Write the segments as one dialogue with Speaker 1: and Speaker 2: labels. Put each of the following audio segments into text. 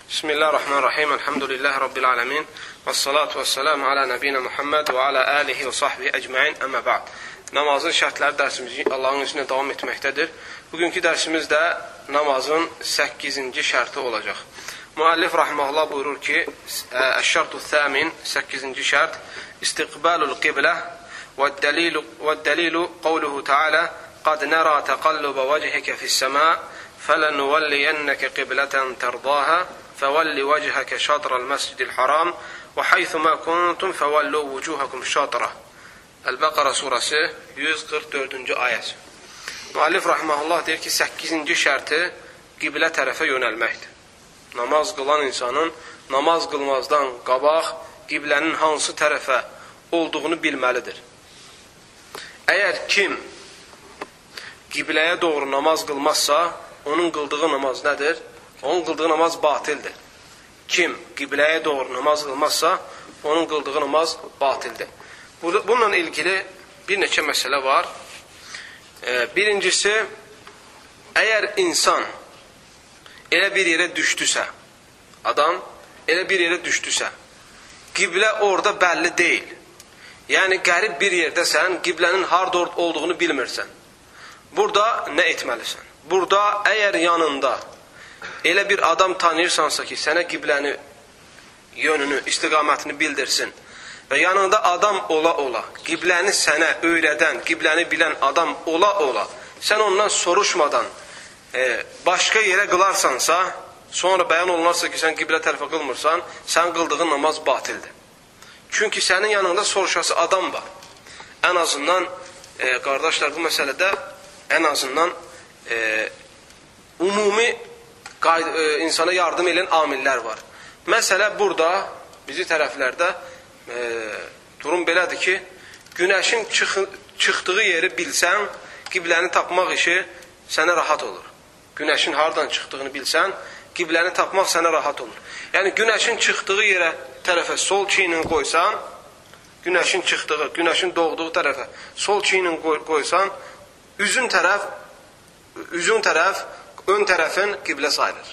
Speaker 1: Bismillahirrahmanirrahim. Elhamdülillahi Rabbil alemin. Vessalatu vesselamu ala nebine Muhammed ve ala alihi ve sahbihi ecmain. Əmmə ba'd. Namazın şərtləri dərsimiz Allahın izni ilə davam etməkdədir. Bugünkü dərsimiz də namazın 8-ci şərti olacaq. Müəllif rahimehullah buyurur ki, Əş-şərtu thəmin, 8-ci şərt, istiqbalul qiblə və dəlilu qavluhu ta'ala qad nərə təqalluba vəcihəkə fis-səmā fələnuvalliyyənnəkə qiblətən tərdāhə fəvalli vəcihəkə şatrəl məscidil haram və haythumə kuntum fəvallu vucuhakum şatrə. Əl-Bəqara surəsi 144-cü ayəsi. Müəllif rahimehullah deyir ki, 8-ci şərti qiblə tərəfə yönəlməkdir. Namaz qılan insanın namaz qılmazdan qabaq qiblənin hansı tərəfə olduğunu bilməlidir. Əgər kim qibləyə doğru namaz qılmazsa, onun qıldığı namaz nədir? Onun qıldığı namaz batildir. Kim qibləyə doğru namaz qılmazsa, onun qıldığı namaz batildir. Bununla ilgili bir neçə məsələ var. Birincisi, əgər insan elə bir yerə düşdüsə, adam elə bir yerə düşdüsə, qiblə orada bəlli deyil. Yəni, qərib bir yerdəsən, qiblənin harada olduğunu bilmirsən. Burada nə etməlisən? Burada əgər yanında elə bir adam tanıyırsansa ki, sənə qibləni, yönünü, istiqamətini bildirsin və yanında adam ola-ola, qibləni sənə öyrədən, qibləni bilən adam ola-ola, sən ondan soruşmadan başqa yerə qılarsansa, sonra bəyan olunarsa ki, sən qiblə tərəfə qılmırsan, sən qıldığın namaz batildir. Çünki sənin yanında soruşası adam var. Ən azından, qardaşlar, bu məsələdə ən azından ümumi insana yardım edən amillər var. Məsələ burada, bizi tərəflərdə durum belədir ki, günəşin çıxdığı yeri bilsən, qibləni tapmaq işi sənə rahat olur. Günəşin haradan çıxdığını bilsən, qibləni tapmaq sənə rahat olur. Yəni, günəşin çıxdığı yerə tərəfə sol çiynini qoysan, günəşin çıxdığı, günəşin doğduğu tərəfə sol çiynini qoysan, üzün tərəf, ön tərəfin qiblə sayılır.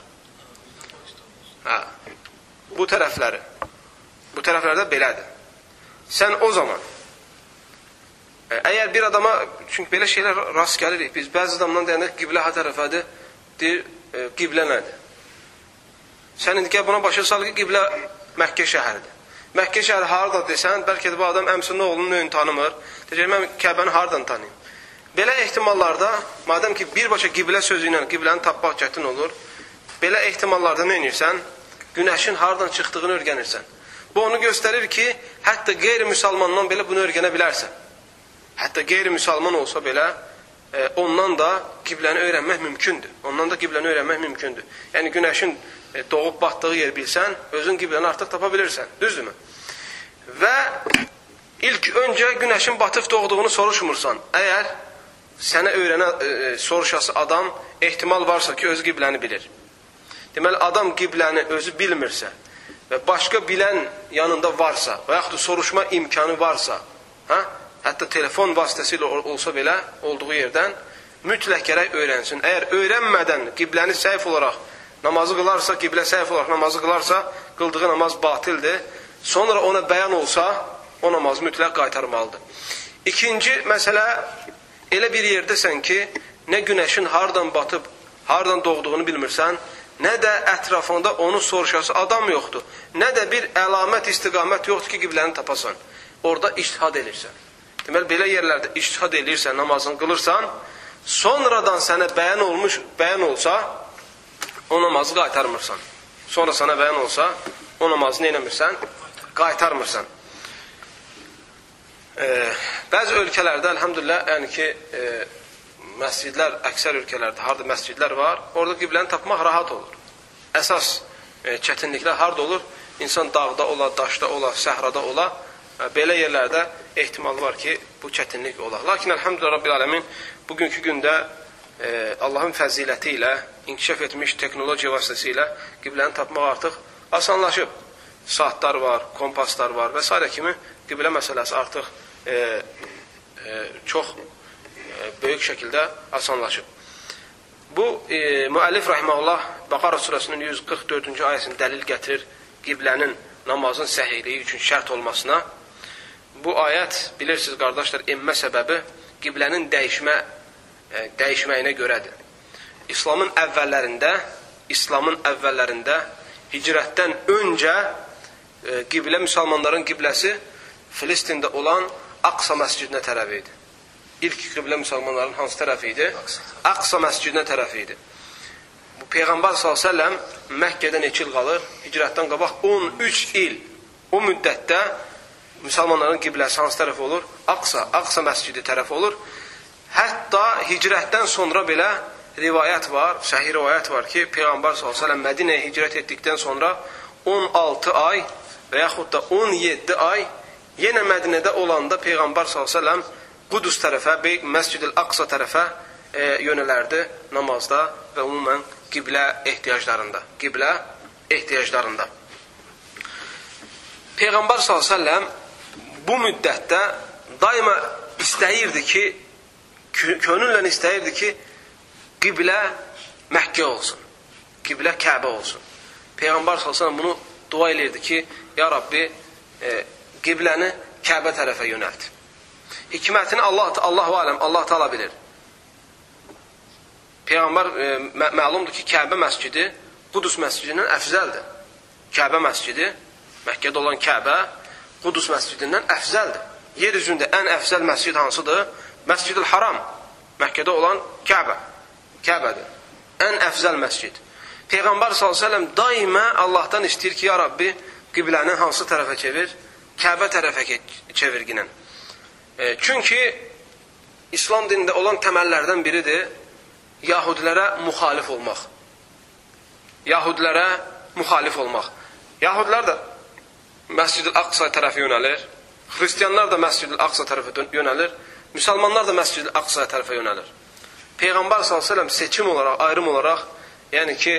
Speaker 1: Bu tərəflərdə belədir. Sən o zaman, əgər bir adama, çünki belə şeylər rast gəlirik, biz bəzi adamdan deyəndə qiblə ha tərəfədir, deyir, qiblə nədir? Sən indi buna başa sal ki, qiblə Məkkə şəhəridir. Məkkə şəhəri harada desən, bəlkə də bu adam əmsinin oğlunun nöyünü tanımır, deyəcək, mən Kəbəni haradan tanıyım? Belə ehtimallarda, madəm ki, birbaşa qiblə sözü ilə qibləni tapmaq çətin olur, belə ehtimallarda nə edirsən? Günəşin haradan çıxdığını öyrənirsən. Bu onu göstərir ki, hətta qeyri-müsəlmandan belə bunu öyrənə bilərsən. Hətta qeyri-müsəlman olsa belə, ondan da qibləni öyrənmək mümkündür. Ondan da qibləni öyrənmək mümkündür. Yəni, günəşin doğub batdığı yer bilsən, özün qibləni artıq tapa bilirsən. Düzdürmü? Və ilk öncə günəşin batıb doğduğunu soruşmursan. Əgər sənə soruşası adam ehtimal varsa ki, öz qibləni bilir. Deməli, adam qibləni özü bilmirsə və başqa bilən yanında varsa və yaxud da soruşma imkanı varsa, hətta telefon vasitəsilə olsa belə, olduğu yerdən mütləq gərək öyrənsin. Əgər öyrənmədən qibləni səhv olaraq namazı qılarsa, qiblə səhv olaraq namazı qılarsa, qıldığı namaz batildir. Sonra ona bəyan olsa, o namazı mütləq qaytarmalıdır. İkinci məsələ, elə bir yerdəsən ki, nə günəşin haradan batıb, haradan doğduğunu bilmirsən, nə də ətrafında onu soruşası adam yoxdur, nə də bir əlamət, istiqamət yoxdur ki, qibləni tapasan. Orada ictihad edirsən. Deməli, belə yerlərdə ictihad edirsən, namazını qılırsan, sonradan sənə bəyan olsa, o namazı qaytarmırsan. Sonra sənə bəyan olsa, o namazı nə eləmirsən? Qaytarmırsan. Bəzi ölkələrdə, əlhamdülillah, yəni ki, məscidlər, əksər ölkələrdə, harada məscidlər var, orada qibləni tapmaq rahat olur. Əsas çətinliklər harada olur? İnsan dağda ola, daşda ola, səhrada ola, belə yerlərdə ehtimal var ki, bu çətinlik olar. Lakin, əlhamdülillah, Rabbil ələmin, bugünkü gündə Allahın fəziləti ilə, inkişaf etmiş texnologiya vasitəsilə qibləni tapmaq artıq asanlaşıb. Saatlar var, kompaslar var və s. kimi qiblə məsələsi artıq çox böyük şəkildə asanlaşıb. Bu, müəllif rahimehullah Bəqara surəsinin 144-cü ayəsində dəlil gətirir qiblənin namazın səhihliyi üçün şərt olmasına. Bu ayət, bilirsiniz qardaşlar, enmə səbəbi qiblənin dəyişməyinə görədir. İslamın əvvəllərində hicrətdən öncə qiblə, müsəlmanların qibləsi Filistində olan Aqsa məscidinə tərəf idi. İlk qiblə müsəlmanların hansı tərəfi idi? Aqsa məscidinə tərəfi idi. Bu Peyğəmbər s.ə.v Məkkədə neçə il qalır? Hicrətdən qabaq 13 il. O müddətdə müsəlmanların qibləsi hansı tərəf olur? Aqsa məscidi tərəf olur. Hətta hicrətdən sonra belə rivayət var, səhih rivayət var ki, Peyğəmbər s.ə.v Mədinəyə hicrət etdikdən sonra 16 ay və yaxud da 17 ay yenə Mədinədə olanda Peyğəmbər s.ə.v Qudus tərəfə, Məscid-i Aqsa tərəfə yönələrdi namazda və umumən qiblə ehtiyaclarında. Peyğəmbər s.ə.v bu müddətdə daima istəyirdi ki, könüllə istəyirdi ki, qiblə Məkkə olsun, qiblə Kəbə olsun. Peyğəmbər s.ə.v bunu dua edirdi ki, ya Rabbi, qibləni Kəbə tərəfə yönəlt. Hikmətini Allah Teala bilir. Peyğəmbər məlumdur ki, Kəbə məscidi Qudus məscidindən əfzəldir. Kəbə məscidi, Məkkədə olan Kəbə Qudus məscidindən əfzəldir. Yer üzündə ən əfzəl məscid hansıdır? Məscid-ül Haram. Məkkədə olan Kəbədir. Ən əfzəl məscid. Peyğəmbər s.ə.v daima Allahdan istəyir ki, ya Rabbi, qibləni hansı tərəfə çevir? Kəbə tərəfə çevirginən. Çünki İslam dinində olan təməllərdən biridir Yahudilərə müxalif olmaq. Yahudilər də Məscid-i Aqsa tərəfə yönəlir. Xristiyanlar da Məscid-i Aqsa tərəfə yönəlir. Müsəlmanlar da Məscid-i Aqsa tərəfə yönəlir. Peyğəmbər s.ə.v seçim olaraq, ayrım olaraq, yəni ki,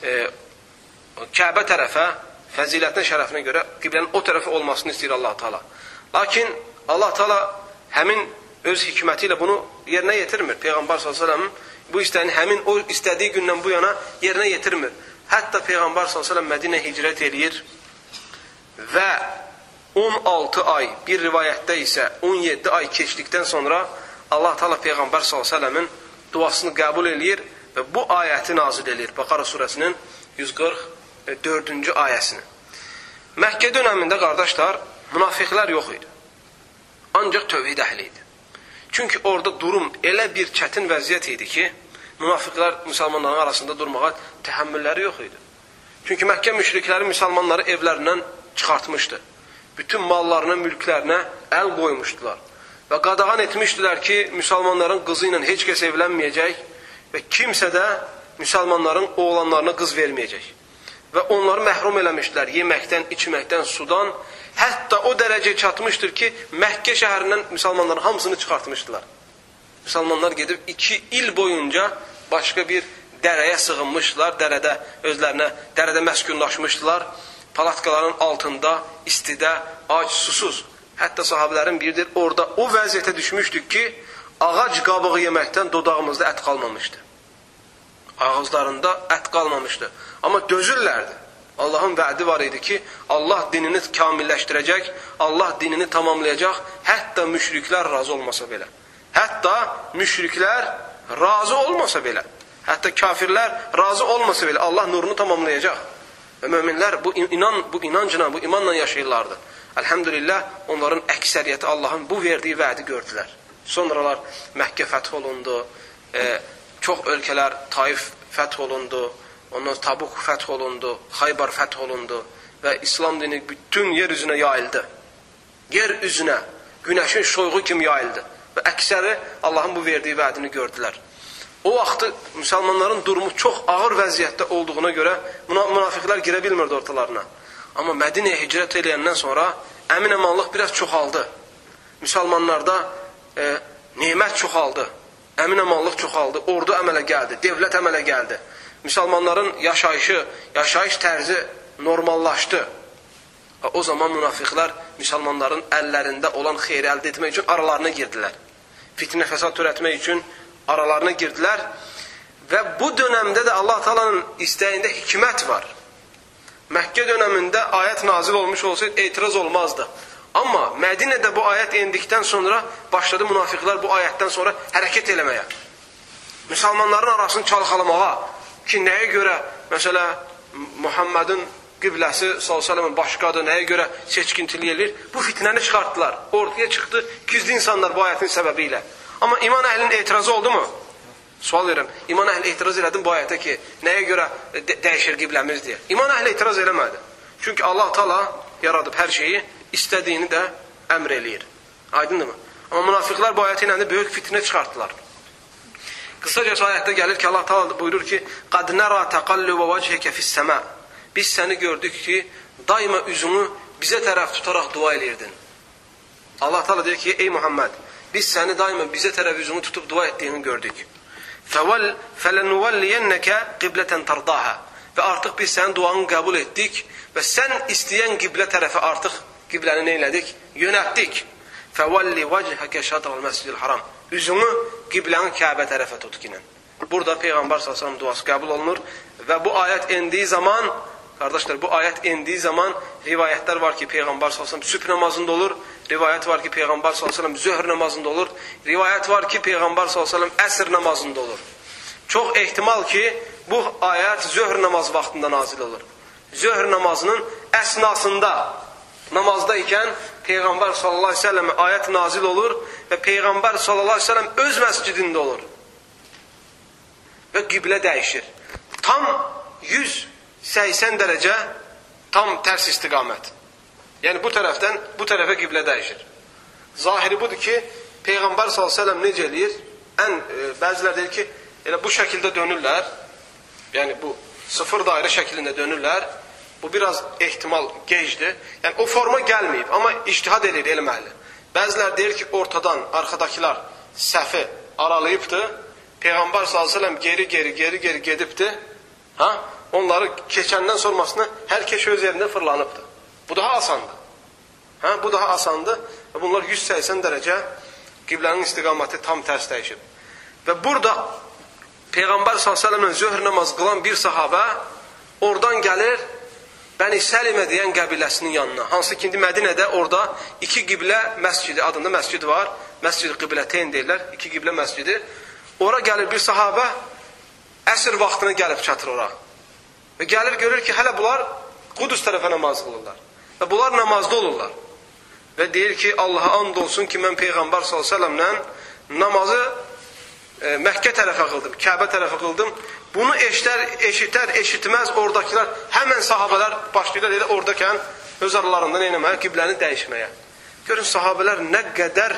Speaker 1: Kəbə tərəfə, fəzilətinə, şərəfinə görə qiblənin o tərəfə olmasını istəyir Allah Teala. Lakin Allah Teala həmin öz hikməti ilə bunu yerinə yetirmir. Peyğəmbər s.ə.v bu istəyini həmin o istədiyi gündən bu yana yerinə yetirmir. Hətta Peyğəmbər s.ə.v Mədinə hicrət eləyir və 16 ay, bir rivayətdə isə 17 ay keçdikdən sonra Allah Teala Peyğəmbər s.ə.v-in duasını qəbul eləyir və bu ayəti nazil eləyir. Bəqara surəsinin 144-cü ayəsini. Məkkə dönəmində, qardaşlar, münafiqlər yox idi. Ancaq tövhid əhli idi. Çünki orada durum elə bir çətin vəziyyət idi ki, münafiqlər müsəlmanların arasında durmağa təhəmmülləri yox idi. Çünki Məkkə müşrikləri müsəlmanları evlərindən çıxartmışdı. Bütün mallarına, mülklərinə əl qoymuşdular. Və qadağan etmişdilər ki, müsəlmanların qızı ilə heç kəs evlənməyəcək və kimsə də müsəlmanların oğlanlarına qız verməyəcək. Və onları məhrum eləmişdilər yeməkdən, içməkdən, sudan. Hətta o dərəcəyə çatmışdır ki, Məkkə şəhərindən müsəlmanların hamısını çıxartmışdılar. Müsəlmanlar gedib 2 il boyunca başqa bir dərəyə sığınmışdılar, dərədə məskunlaşmışdılar. Palatkaların altında, istidə, ac, susuz. Hətta sahabələrin biridir, orada o vəziyyətə düşmüşdük ki, ağac qabığı yeməkdən dodağımızda ət qalmamışdı. Ağızlarında ət qalmamışdı. Amma dözürlərdi. Allahın vədi var idi ki, Allah dinini kamilləşdirəcək, Allah dinini tamamlayacaq, hətta müşriklər razı olmasa belə. Hətta kafirlər razı olmasa belə, Allah nurunu tamamlayacaq. Və möminlər bu inancla, bu imanla yaşayırlardı. Elhamdülillah, onların əksəriyyəti Allahın bu verdiyi vədi gördülər. Sonralar Məkkə fəth olundu, çox ölkələr, Taif fəth olundu, ondan Tabuk fəth olundu, Xaybar fəth olundu və İslam dini bütün yer üzünə yayıldı. Yer üzünə, günəşin şoyğu kimi yayıldı və əksəri Allahın bu verdiyi vədini gördülər. O vaxtı müsəlmanların durumu çox ağır vəziyyətdə olduğuna görə münafiqlər girə bilmirdi ortalarına. Amma Mədinəyə hicrət eləyəndən sonra əmin-əmanlıq biraz çoxaldı. Müsəlmanlarda nemət çoxaldı, əmin-əmanlıq çoxaldı, ordu əmələ gəldi, dövlət əmələ gəldi. Müsəlmanların yaşayış tərzi normallaşdı. O zaman münafiqlər müsəlmanların əllərində olan xeyri əldə etmək üçün aralarına girdilər. Fitnə fəsad törətmək üçün aralarına girdilər Və bu dönəmdə də Allah Taala'nın istəyində hikmət var. Məkkə dönəmində ayət nazil olmuş olsaydı etiraz olmazdı. Amma Mədinədə bu ayət endikdən sonra başladı münafiqlər bu ayətdən sonra hərəkət eləməyə. Müsəlmanların arasını çalxalamağa ki, nəyə görə məsələ Muhammedin qibləsi s.ə.v-in başqadır, nəyə görə seçkintili edir? Bu fitnəni çıxartdılar. Ortaya çıxdı 200 insanlar bu ayətin səbəbi ilə. Amma iman əhlinin etirazı oldu mu? Sual verirəm. İman əhli etiraz elədim bu ayətə ki, nəyə görə dəyişir qibləmiz deyə. İman əhli etiraz eləmədi. Çünki Allah Taala yaradıb hər şeyi, istədiyini də əmr eləyir. Aydındırmı? Amma münafiqlər bu ayəti ilə də böyük fitnə çıxartdılar. Qısacası ayətdə gəlir ki, Allah Taala buyurur ki, "Qad nara taqalluba vajhika fis-sama." Biz səni gördük ki, daima üzünü bizə tərəf tutaraq dua edirdin. Allah Taala deyir ki, ey Muhammed, biz səni daima bizə tərəf üzünü tutub dua etdiyini gördük. فَلَنُوَلِّيَنَّكَ قِبْلَةً تَرْضَاهَا Və artıq biz sənin duanı qəbul etdik və sən istəyən qiblə tərəfə artıq qibləni nə elədik? Yönəltdik. فَوَلِّ وَجْهَكَ شَطْرَ الْمَسْجِدِ الْحَرَامِ Üzünü qiblənin Kəbə tərəfə tut ki. Burada Peyğəmbər s.ə.v duası qəbul olunur və bu ayət endiyi zaman, qardaşlar, bu ayət endiyi zaman rivayətlər var ki, Peyğəmbər s.ə.v sübh namazında olur, rivayət var ki, Peyğəmbər s.ə.v zöhr namazında olur, rivayət var ki, Peyğəmbər s.ə.v əsr namazında olur. Çox ehtimal ki, bu ayət zöhr namaz vaxtında nazil olur. Zöhr namazının əsnasında, namazda ikən Peyğəmbər s.ə.v ayət nazil olur və Peyğəmbər s.ə.v öz məscidində olur. Və qiblə dəyişir. Tam 180 dərəcə, tam tərs istiqamət. Yəni bu tərəfdən bu tərəfə qiblə dəyişir. Zahiri budur ki, Peyğəmbər s.ə.v necə eləyir? Bəzilər deyir ki, elə bu şəkildə dönürlər. Yəni bu sıfır dairə şəklində dönürlər. Bu biraz ehtimal gecdir. Yəni o forma gəlməyib, amma ictihad edir elm əhli. Bəzilər deyir ki, ortadan arxadakılar səhvi aralayıbdır. Peyğəmbər s.ə.v geri gedibdir. Onları keçəndən sonrasını hər kəş öz yerində fırlanıbdır. Bu daha asandır. Bu daha asandır. Və bunlar 180 dərəcə qiblənin istiqaməti tam tərs dəyişib. Və burada Peyğəmbər s.ə.v zöhr namaz qılan bir sahabə oradan gəlir Bəni Səlimə deyən qəbiləsinin yanına. Hansı ki, indi Mədinədə orada iki qiblə məscidi, adında məscid var. Məscid-i Qibləteyn deyirlər, iki qiblə məscidi. Ora gəlir bir sahabə, əsr vaxtına gəlib çatır ora. Və gəlir, görür ki, hələ bunlar Qudüs tərəfə namaz qılırlar. Və bunlar namazda olurlar. Və deyir ki, Allaha and olsun ki, mən Peyğəmbər s.ə.v-lə namazı Məkkə tərəfə qıldım, Kəbə tərəfə qıldım. Bunu eşitməz oradakılar, həmən sahabələr başlayırlar, deyir, oradakən öz aralarında neynəməyə, qibləni dəyişməyə. Görün, sahabələr nə qədər,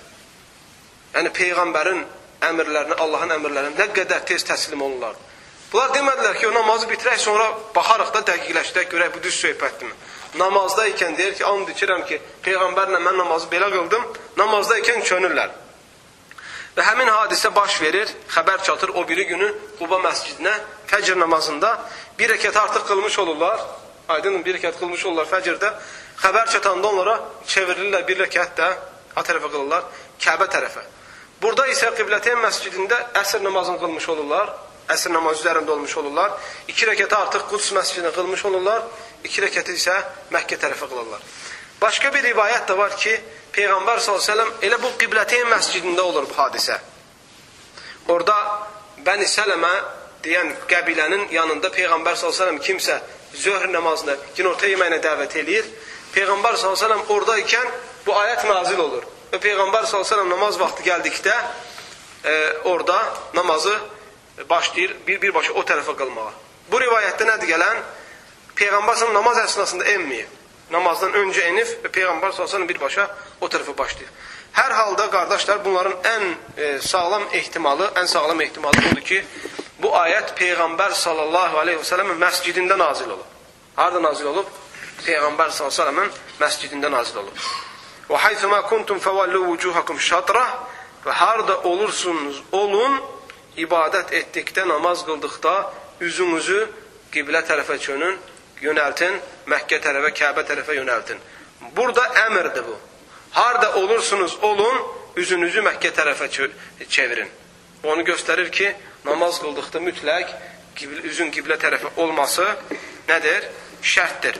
Speaker 1: yəni Peyğəmbərin əmrlərini, Allahın əmrlərini nə qədər tez təslim olurlar. Bunlar demədilər ki, o namazı bitirək, sonra baxarıq da dəqiqləşdirək, görək, bu düz söhbətdirmi? Namazda ikən deyir ki, and içirəm ki, Peyğəmbərlə mən namazı belə qıldım, namazda ikən çönürlər. Və həmin hadisə baş verir, xəbər çatır o biri günü Quba məscidinə, fəcr namazında bir rəkət artıq qılmış olurlar, aydın bir rəkət qılmış olurlar fəcrdə, xəbər çatanda onlara çevirirlər bir rəkət də, ha tərəfə qılırlar, Kəbə tərəfə. Burada isə Qibləteyn məscidində əsr namazını qılmış olurlar, əsr namazı üzərində olmuş olurlar, 2 rəkəti artıq Quds məscidində qılmış olurlar, 2 rəkəti isə Məkkə tərəfə qılırlar. Başqa bir rivayət də var ki, Peyğəmbər s.ə.v elə bu Qibləteyn məscidində olur bu hadisə. Orada Bəni Sələmə deyən qəbilənin yanında Peyğəmbər s.ə.v kimsə zöhr namazını günorta yeməyinə dəvət edir. Peyğəmbər s.ə.v orada ikən bu ayət nazil olur. Və Peyğəmbər s.ə.v namaz vaxtı gəldikdə orada namazı başlayır birbaşa o tərəfə qılmağa. Bu rivayətdə nədir gələn? Peyğəmbər s.ə.v namaz əsnasında enməyib. Namazdan öncə enib və Peyğəmbər s.ə.v birbaşa o tərəfə başlayır. Hər halda, qardaşlar, bunların ən sağlam ehtimalı budur ki, bu ayət Peyğəmbər s.ə.v məscidində nazil olub. Harada nazil olub? Peyğəmbər s.ə.v məscidində nazil olub. وَحَيْثُمَا كُنْتُمْ فَوَلُّوا وُجُوهَكُمْ شَطْرَةً Və harada olursunuz, olun, ibadət etdikdə, namaz qıldıqda üzünüzü qiblə tərəfə çönün, yönəltin, Məkkə tərəfə, Kəbə tərəfə yönəltin. Burada əmrdir bu. Harada olursunuz, olun, üzünüzü Məkkə tərəfə çevirin. Onu göstərir ki, namaz qıldıqda mütləq üzün qiblə tərəfi olması nədir? Şərtdir.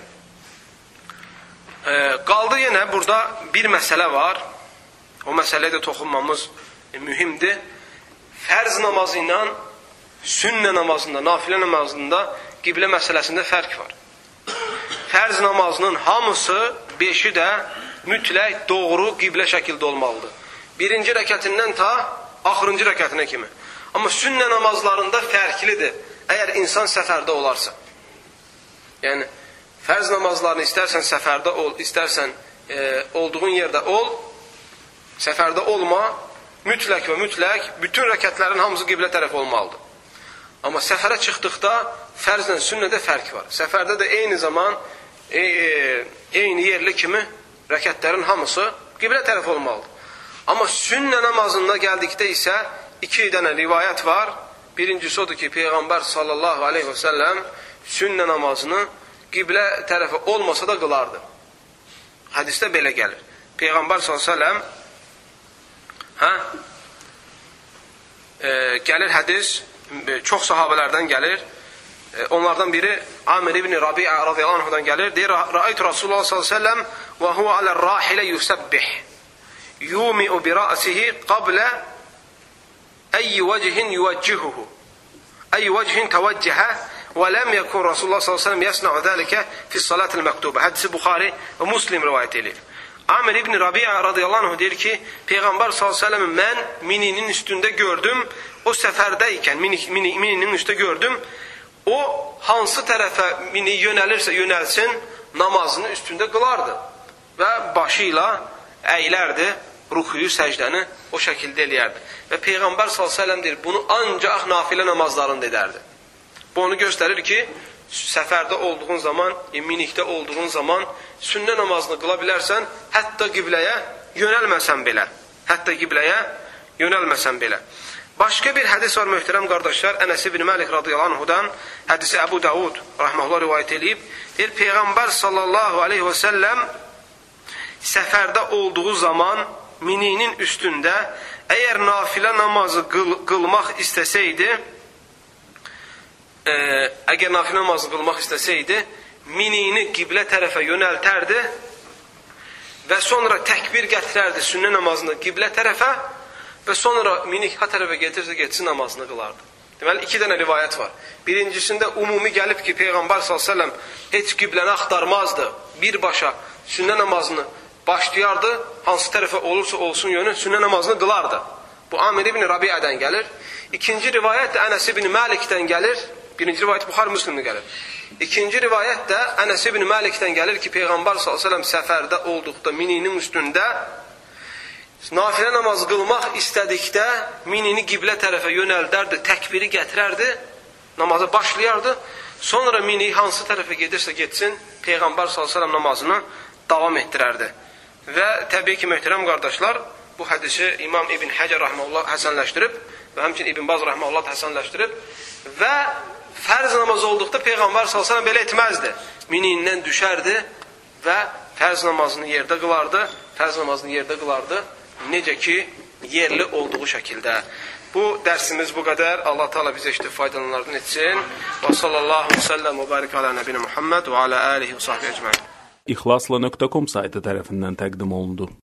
Speaker 1: Qaldı yenə burada bir məsələ var. O məsələyə də toxunmamız mühümdür. Fərz namazı ilə sünnə namazında, nafilə namazında qiblə məsələsində fərq var. Fərz namazının hamısı, 5-i də mütləq doğru qiblə şəkildə olmalıdır. Birinci rəkətindən ta axırıncı rəkətinə kimi. Amma sünnə namazlarında fərqlidir, əgər insan səfərdə olarsa. Yəni, fərz namazlarını istərsən səfərdə ol, istərsən olduğun yerdə ol, səfərdə olma, mütləq və mütləq bütün rəkətlərin hamısı qiblə tərəf olmalıdır. Amma səfərə çıxdıqda fərzlə sünnədə fərq var. Səfərdə də eyni zaman, eyni yerli kimi rəkətlərin hamısı qiblə tərəf olmalıdır. Amma sünnə namazında gəldikdə isə 2 dənə rivayət var. Birincisi odur ki, Peyğəmbər sallallahu aleyhi və səlləm sünnə namazını qiblə tərəfi olmasa da qılardı. Hədisdə belə gəlir. Peyğəmbər sallallahu aleyhi və səlləm gəlir hədis, çox sahabələrdən gəlir. Onlardan biri Amir ibn Rabi'a radiyallahu anhudan gəlir. Deyir, Ra'aytu Rasulullah sallallahu aleyhi və səlləm və huve alə rahilə yusabbih yumi'u bi ra'sihi qabla ayyi vecihin yuveccihuhu ayyi vecihin tevecceha və lem yekun Rasulullah sallallahu aleyhi ve sellem yasna'u zâlike fi's-salâtil mektûbe. Hadisi Buxari və Muslim rivayət edir. Amir ibn Rabi'a radiyallahu anh deyir ki, Peyğəmbər sallallahu aleyhi ve sellem mən mininin üstündə gördüm, o səfərdəykən mininin üstündə gördüm, o hansı tərəfə mini yönəlirsə yönəlsin, namazını üstündə qılardı və başı ilə əylərdi, rukuyu, səcdəni o şəkildə eləyərdi. Və Peyğəmbər s.ə.v deyir, bunu ancaq nafilə namazlarında edərdi. Bu onu göstərir ki, səfərdə olduğun zaman, minikdə olduğun zaman sünnə namazını qıla bilərsən, hətta qibləyə yönəlməsən belə. Hətta qibləyə yönəlməsən belə. Başqa bir hədis var, möhtərəm qardaşlar, Ənəs ibn Məlik radiyallahu anhudan, hədisi Əbu Davud rahməhullah rivayət edib, deyir, Peyğəmbər sallallahu aleyhi və səlləm səfərdə olduğu zaman mininin üstündə əgər nafilə namazı qılmaq istəsəydi, minini qiblə tərəfə yönəltərdi və sonra təkbir gətirərdi sünnə namazını qiblə tərəfə və sonra minik ha tərəfə getirsə getsin namazını qılardı. Deməli, 2 dənə rivayət var. Birincisində umumi gəlib ki, Peyğəmbər s.ə.v heç qibləni axtarmazdı, birbaşa sünnə namazını başlayardı, hansı tərəfə olursa olsun yönü sünnə namazını qılardı. Bu Amir ibn Rabi'ədən gəlir. İkinci rivayət də Ənəs ibn Məlikdən gəlir. Birinci rivayət Buxari Müslimdə gəlir. İkinci rivayət də Ənəs ibn Məlikdən gəlir ki, Peyğəmbər s.ə.v səfərdə olduqda mininin üstündə nafilə namaz qılmaq istədikdə minini qiblə tərəfə yönəldərdi, təkbiri gətirərdi, namaza başlayardı. Sonra mini hansı tərəfə gedirsə getsin, Peyğəmbər s.ə.v namazını davam etdirərdi. Və təbii ki, möhtərəm qardaşlar, bu hədisi İmam İbn Həcər rəhməhullah həsənləşdirib və həmçinin İbn Baz rəhməhullah həsənləşdirib və fərz namazı olduqda Peyğəmbər s.ə.v belə etməzdi. Miniyindən düşərdi və fərz namazını yerdə qılardı, necə ki, yerli olduğu şəkildə. Bu dərsimiz bu qədər. Allah Teala bizə işdə faydalanlardan etsin. Və sallallahu səlləm və barik alə nəbinə Muhammed və alə alihi və sahbihi ecmaîn.
Speaker 2: İxlasla.com saytı tərəfindən təqdim olundu.